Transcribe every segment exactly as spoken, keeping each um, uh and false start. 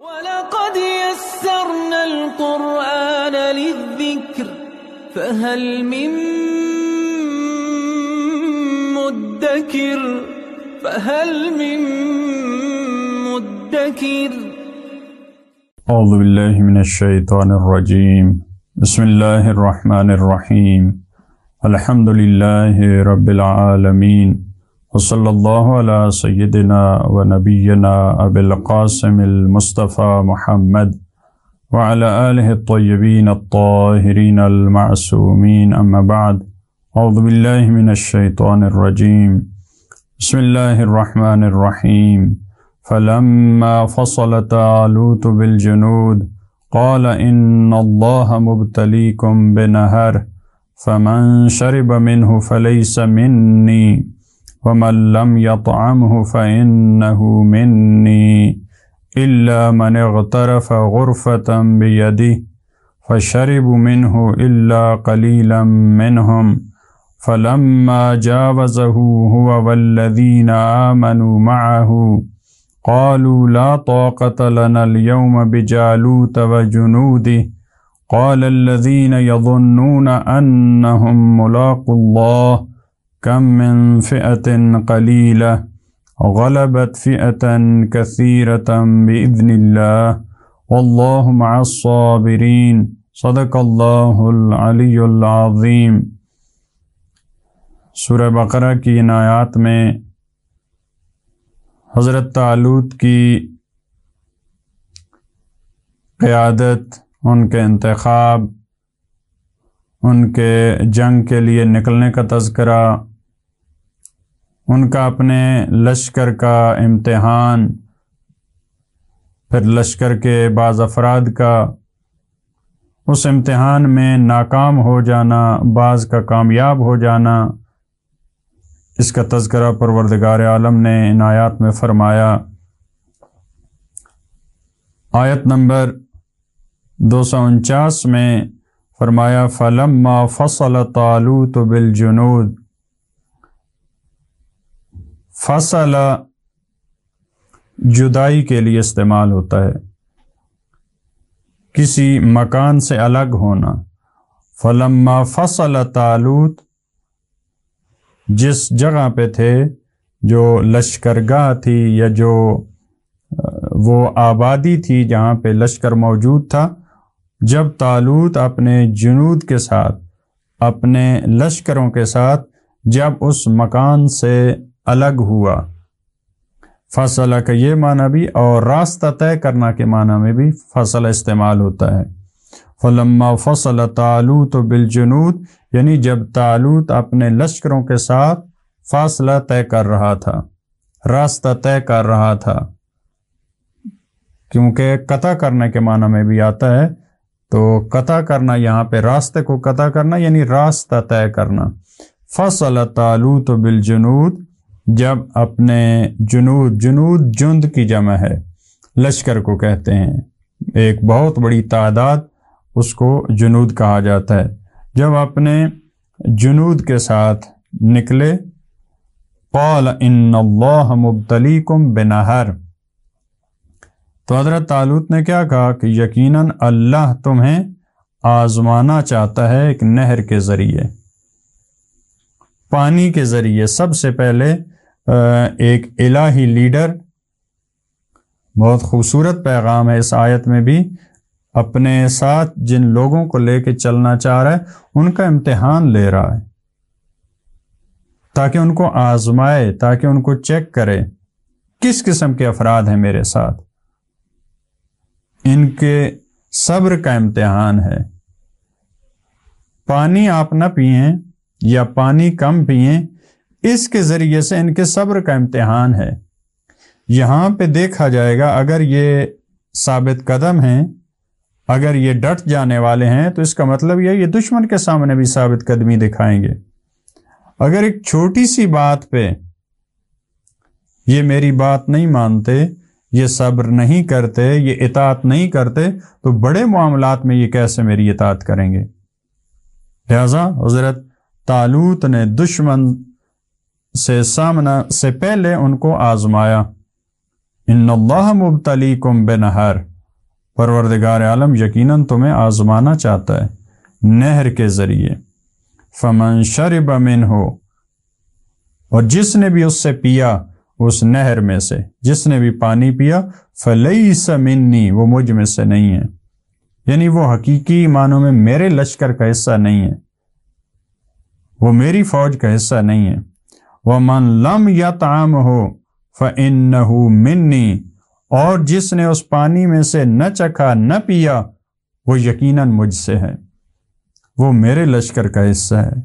وَلَقَدْ يَسَّرْنَا الْقُرْآنَ لِلذِّكْرِ فَهَلْ مِن مُدَّكِرٍ فَهَلْ مِن مُدَّكِرٍ اعوذ باللہ من الشیطان الرجیم بسم اللہ الرحمن الرحیم الحمد للہ رب العالمین وصلی اللہ علی سیدنا و نبینا ابی القاسم المصطفى محمد وعلی آلہ الطیبین الطاہرین المعصومین اما بعد اعوذ باللہ من الشیطان الرجیم بسم اللہ الرحمن الرحیم فلما فصل طالوت بالجنود قال ان اللہ مبتلیکم بنہر فمن شرب منہ فلیس منی ومن لم يطعمه فإنه مني إلا من اغترف غرفة بيده فشربوا منه إلا قليلا منهم فلما جاوزه هو والذين آمنوا معه قالوا لا طاقة لنا اليوم بجالوت وجنوده قال الذين يظنون أنهم ملاقو الله کم من فئة قلیلة غلبت فئة کثیرة بإذن اللہ واللہ مع الصابرین صدق اللہ العلی العظیم۔ سورہ بقرہ کی ان آیات میں حضرت طالوت کی قیادت، ان کے انتخاب، ان کے جنگ کے لیے نکلنے کا تذکرہ، ان کا اپنے لشکر کا امتحان، پھر لشکر کے بعض افراد کا اس امتحان میں ناکام ہو جانا، بعض کا کامیاب ہو جانا، اس کا تذکرہ پروردگار عالم نے ان آیات میں فرمایا۔ آیت نمبر دو سو انچاس میں فرمایا فَلَمَّا فَصَلَ طَالُوتُ بِالْجُنُودِ۔ فصل جدائی کے لیے استعمال ہوتا ہے، کسی مکان سے الگ ہونا۔ فَلَمَّا فَصَلَ طَالُوتُ، جس جگہ پہ تھے، جو لشکرگاہ تھی یا جو وہ آبادی تھی جہاں پہ لشکر موجود تھا، جب طالوت اپنے جنود کے ساتھ، اپنے لشکروں کے ساتھ جب اس مکان سے الگ ہوا، فصل کا یہ معنی بھی اور راستہ طے کرنا کے معنی میں بھی فصل استعمال ہوتا ہے۔ فلما فصل طالوت بالجنود، یعنی جب طالوت اپنے لشکروں کے ساتھ فاصلہ طے کر رہا تھا، راستہ طے کر رہا تھا، کیونکہ قطع کرنے کے معنی میں بھی آتا ہے، تو قطع کرنا یہاں پہ راستے کو قطع کرنا یعنی راستہ طے کرنا۔ فصل طالوت بالجنود، جب اپنے جنود، جنود جند کی جمع ہے، لشکر کو کہتے ہیں، ایک بہت بڑی تعداد، اس کو جنود کہا جاتا ہے۔ جب اپنے جنود کے ساتھ نکلے، قال ان اللہ مبتلیکم بنہر، تو حضرت طالوت نے کیا کہا کہ یقیناً اللہ تمہیں آزمانا چاہتا ہے ایک نہر کے ذریعے، پانی کے ذریعے۔ سب سے پہلے ایک الہی لیڈر، بہت خوبصورت پیغام ہے اس آیت میں بھی، اپنے ساتھ جن لوگوں کو لے کے چلنا چاہ رہا ہے ان کا امتحان لے رہا ہے، تاکہ ان کو آزمائے، تاکہ ان کو چیک کرے کس قسم کے افراد ہیں میرے ساتھ۔ ان کے صبر کا امتحان ہے۔ پانی آپ نہ پئیں یا پانی کم پئیں، اس کے ذریعے سے ان کے صبر کا امتحان ہے۔ یہاں پہ دیکھا جائے گا، اگر یہ ثابت قدم ہیں، اگر یہ ڈٹ جانے والے ہیں، تو اس کا مطلب یہ یہ دشمن کے سامنے بھی ثابت قدمی دکھائیں گے۔ اگر ایک چھوٹی سی بات پہ یہ میری بات نہیں مانتے، یہ صبر نہیں کرتے، یہ اطاعت نہیں کرتے، تو بڑے معاملات میں یہ کیسے میری اطاعت کریں گے؟ لہذا حضرت طالوت نے دشمن سے سامنا سے پہلے ان کو آزمایا۔ ان اللہ مبتلیکم بنہر، پروردگار عالم یقیناً تمہیں آزمانا چاہتا ہے نہر کے ذریعے. فمن شرب منہ، اور جس نے بھی اس سے پیا، اس نہر میں سے جس نے بھی پانی پیا، فلیس منی، وہ مجھ میں سے نہیں ہے، یعنی وہ حقیقی معنوں میں میرے لشکر کا حصہ نہیں ہے، وہ میری فوج کا حصہ نہیں ہے. ومن لم یطعمہ فإنہ منی، اور جس نے اس پانی میں سے نہ چکھا نہ پیا، وہ یقیناً مجھ سے ہے، وہ میرے لشکر کا حصہ ہے.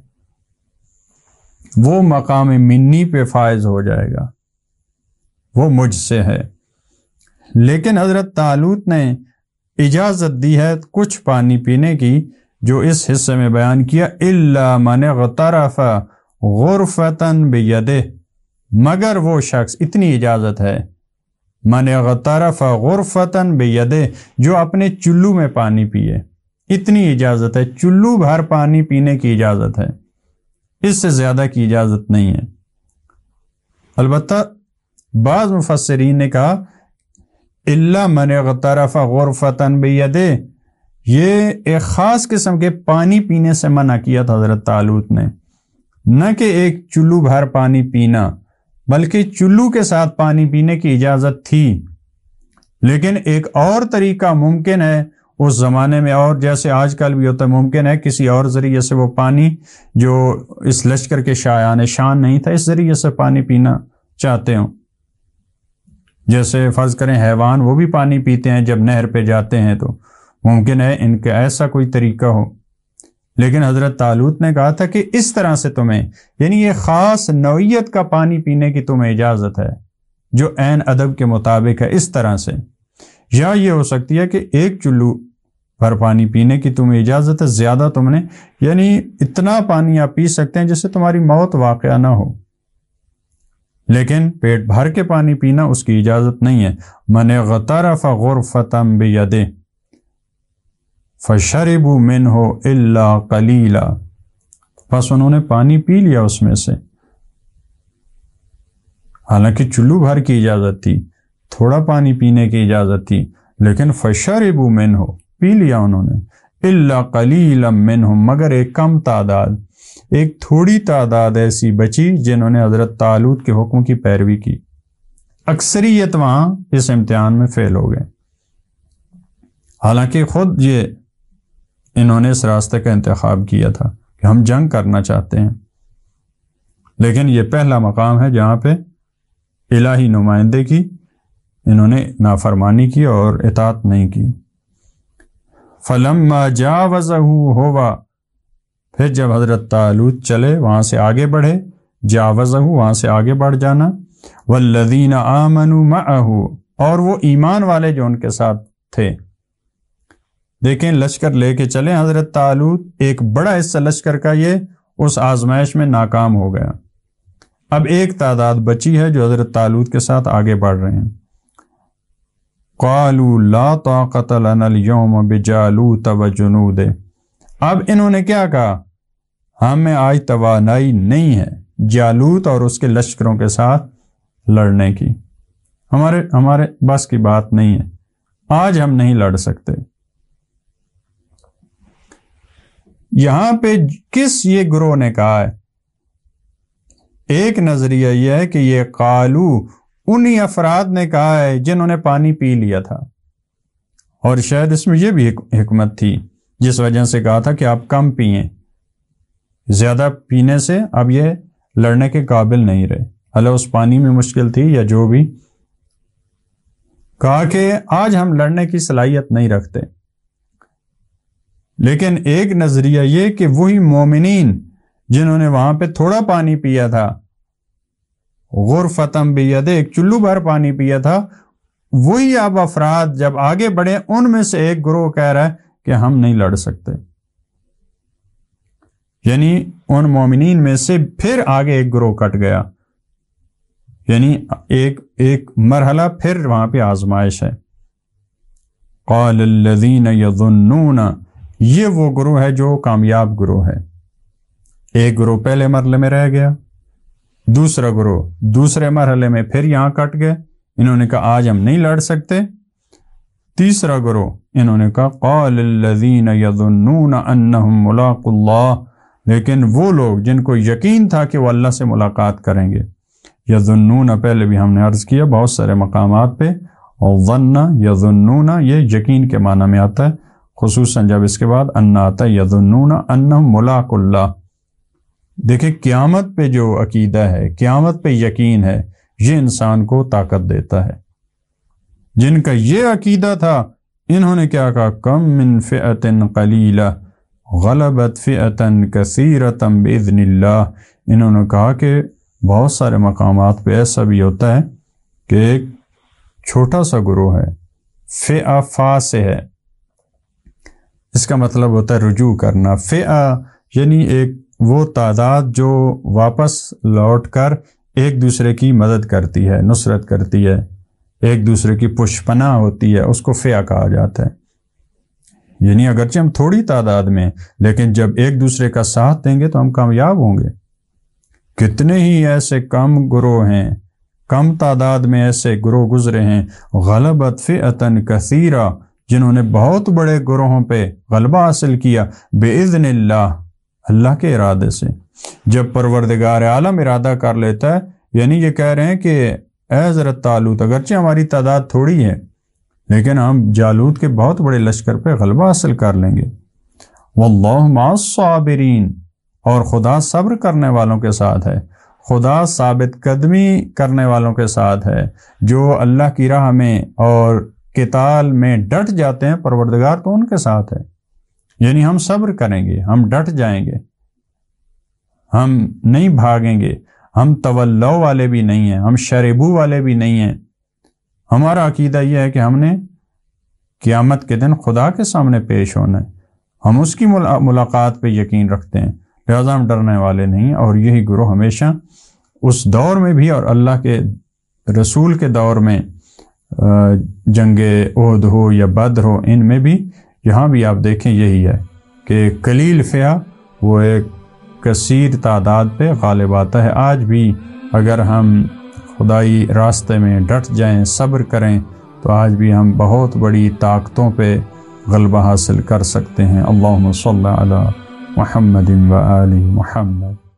وہ مقام منی پہ فائز ہو جائے گا، وہ مجھ سے ہے. لیکن حضرت طالوت نے اجازت دی ہے کچھ پانی پینے کی، جو اس حصے میں بیان کیا، الا من اغترف غرفتن بیدہ، مگر وہ شخص، اتنی اجازت ہے، من اغترف غرفتن بیدہ، جو اپنے چلو میں پانی پیے، اتنی اجازت ہے، چلو بھر پانی پینے کی اجازت ہے، اس سے زیادہ کی اجازت نہیں ہے. البتہ بعض مفسرین نے کہا الا من اغترف غرفتن بیدہ، یہ ایک خاص قسم کے پانی پینے سے منع کیا تھا حضرت طالوت نے، نہ کہ ایک چلو بھر پانی پینا، بلکہ چلو کے ساتھ پانی پینے کی اجازت تھی. لیکن ایک اور طریقہ ممکن ہے اس زمانے میں، اور جیسے آج کل بھی ہوتا ہے، ممکن ہے کسی اور ذریعے سے وہ پانی جو اس لشکر کے شایان شان نہیں تھا، اس ذریعے سے پانی پینا چاہتے ہوں. جیسے فرض کریں حیوان وہ بھی پانی پیتے ہیں جب نہر پہ جاتے ہیں، تو ممکن ہے ان کا ایسا کوئی طریقہ ہو. لیکن حضرت طالوت نے کہا تھا کہ اس طرح سے تمہیں، یعنی یہ خاص نوعیت کا پانی پینے کی تمہیں اجازت ہے جو عین ادب کے مطابق ہے، اس طرح سے. یا یہ ہو سکتی ہے کہ ایک چلو بھر پانی پینے کی تمہیں اجازت ہے، زیادہ تم نے، یعنی اتنا پانی آپ پی سکتے ہیں جس سے تمہاری موت واقعہ نہ ہو، لیکن پیٹ بھر کے پانی پینا اس کی اجازت نہیں ہے. من اغترف غرفۃ بیدہ فشربوا منہ الا قلیلا، بس انہوں نے پانی پی لیا اس میں سے، حالانکہ چلو بھر کی اجازت تھی، تھوڑا پانی پینے کی اجازت تھی، لیکن فشربوا منہ، پی لیا انہوں نے، الا قلیلا منہم، مگر ایک کم تعداد، ایک تھوڑی تعداد ایسی بچی جنہوں نے حضرت طالوت کے حکم کی پیروی کی. اکثریت وہاں اس امتحان میں فیل ہو گئے، حالانکہ خود یہ انہوں نے اس راستے کا انتخاب کیا تھا کہ ہم جنگ کرنا چاہتے ہیں. لیکن یہ پہلا مقام ہے جہاں پہ الہی نمائندے کی انہوں نے نافرمانی کی اور اطاعت نہیں کی. فلما جاوزہ ہوا، پھر جب حضرت طالوت چلے، وہاں سے آگے بڑھے، جاوزہ، وہاں سے آگے بڑھ جانا، والذین آمنوا معہ، اور وہ ایمان والے جو ان کے ساتھ تھے. دیکھیں لشکر لے کے چلے حضرت طالوت، ایک بڑا حصہ لشکر کا یہ اس آزمائش میں ناکام ہو گیا. اب ایک تعداد بچی ہے جو حضرت طالوت کے ساتھ آگے بڑھ رہے ہیں. قالوا لا طاقت لنا اليوم بجالوت وجنودہ، اب انہوں نے کیا کہا، ہمیں آج توانائی نہیں ہے جالوت اور اس کے لشکروں کے ساتھ لڑنے کی، ہمارے ہمارے بس کی بات نہیں ہے، آج ہم نہیں لڑ سکتے. یہاں پہ کس یہ گروہ نے کہا ہے؟ ایک نظریہ یہ ہے کہ یہ قالو انہی افراد نے کہا ہے جنہوں نے پانی پی لیا تھا، اور شاید اس میں یہ بھی حکمت تھی جس وجہ سے کہا تھا کہ آپ کم پئیں، زیادہ پینے سے اب یہ لڑنے کے قابل نہیں رہے، اللہ اس پانی میں مشکل تھی یا جو بھی، کہا کہ آج ہم لڑنے کی صلاحیت نہیں رکھتے. لیکن ایک نظریہ یہ کہ وہی مومنین جنہوں نے وہاں پہ تھوڑا پانی پیا تھا، غرفتم بیدہ، ایک چلو بھر پانی پیا تھا، وہی اب افراد جب آگے بڑھے ان میں سے ایک گروہ کہہ رہا ہے کہ ہم نہیں لڑ سکتے، یعنی ان مومنین میں سے پھر آگے ایک گروہ کٹ گیا، یعنی ایک ایک مرحلہ پھر وہاں پہ آزمائش ہے. قال الذین یظنون، یہ وہ گروہ ہے جو کامیاب گروہ ہے. ایک گروہ پہلے مرحلے میں رہ گیا، دوسرا گروہ دوسرے مرحلے میں پھر یہاں کٹ گئے، انہوں نے کہا آج ہم نہیں لڑ سکتے. تیسرا گروہ انہوں نے کہا قال الذین یظنون انہم ملاقو اللہ، لیکن وہ لوگ جن کو یقین تھا کہ وہ اللہ سے ملاقات کریں گے. یظنون پہلے بھی ہم نے عرض کیا بہت سارے مقامات پہ، اور ظن یظنون یہ یقین کے معنی میں آتا ہے، خصوصاً جب اس کے بعد ان آتا ہے یظنون انہم ملاقو اللہ. دیکھیں قیامت پہ جو عقیدہ ہے، قیامت پہ یقین ہے، یہ انسان کو طاقت دیتا ہے. جن کا یہ عقیدہ تھا انہوں نے کیا کہا کم من فئۃ قلیلہ غلبت فئۃ کثیرۃ باذن اللہ. انہوں نے کہا کہ بہت سارے مقامات پہ ایسا بھی ہوتا ہے کہ ایک چھوٹا سا گروہ ہے، فئہ فا سے ہے، اس کا مطلب ہوتا ہے رجوع کرنا. فئہ یعنی ایک وہ تعداد جو واپس لوٹ کر ایک دوسرے کی مدد کرتی ہے، نصرت کرتی ہے، ایک دوسرے کی پشپناہ ہوتی ہے، اس کو فئہ کہا جاتا ہے. یعنی اگرچہ ہم تھوڑی تعداد میں، لیکن جب ایک دوسرے کا ساتھ دیں گے تو ہم کامیاب ہوں گے. کتنے ہی ایسے کم گروہ ہیں، کم تعداد میں ایسے گروہ گزرے ہیں، غلبت فئۃ کثیرہ، جنہوں نے بہت بڑے گروہوں پہ غلبہ حاصل کیا، باذن اللہ، اللہ کے ارادے سے. جب پروردگار عالم ارادہ کر لیتا ہے، یعنی یہ کہہ رہے ہیں کہ اے حضرت طالوت اگرچہ ہماری تعداد تھوڑی ہے لیکن ہم جالوت کے بہت بڑے لشکر پہ غلبہ حاصل کر لیں گے. واللہ مع الصابرین، اور خدا صبر کرنے والوں کے ساتھ ہے، خدا ثابت قدمی کرنے والوں کے ساتھ ہے. جو اللہ کی راہ میں اور قتال میں ڈٹ جاتے ہیں پروردگار تو ان کے ساتھ ہے. یعنی ہم صبر کریں گے، ہم ڈٹ جائیں گے، ہم نہیں بھاگیں گے، ہم تولو والے بھی نہیں ہیں، ہم شربو والے بھی نہیں ہیں. ہمارا عقیدہ یہ ہے کہ ہم نے قیامت کے دن خدا کے سامنے پیش ہونا ہے، ہم اس کی ملاقات پہ یقین رکھتے ہیں، لہذا ہم ڈرنے والے نہیں. اور یہی گروہ ہمیشہ اس دور میں بھی اور اللہ کے رسول کے دور میں، جنگ احد ہو یا بدر ہو، ان میں بھی، یہاں بھی آپ دیکھیں یہی ہے کہ قلیل فئہ وہ ایک کثیر تعداد پہ غالب آتا ہے. آج بھی اگر ہم خدائی راستے میں ڈٹ جائیں، صبر کریں، تو آج بھی ہم بہت بڑی طاقتوں پہ غلبہ حاصل کر سکتے ہیں. اللہم صلی علی محمد و آل محمد.